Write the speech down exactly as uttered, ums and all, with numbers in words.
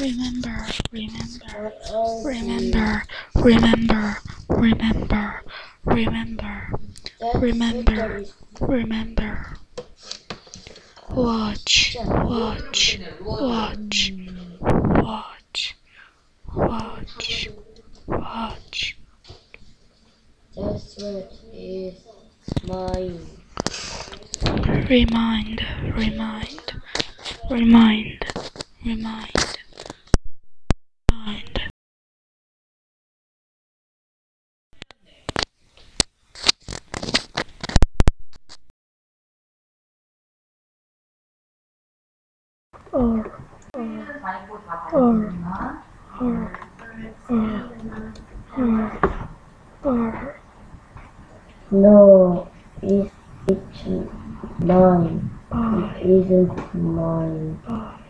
remember, remember, What else? remember, remember, remember, remember, remember, remember. Watch, watch, watch, watch, watch, watch. That's what is mine. Remind, remind, remind, remind, remind. Or, or, or, or, or, or. No, it's, it's mine. It isn't mine.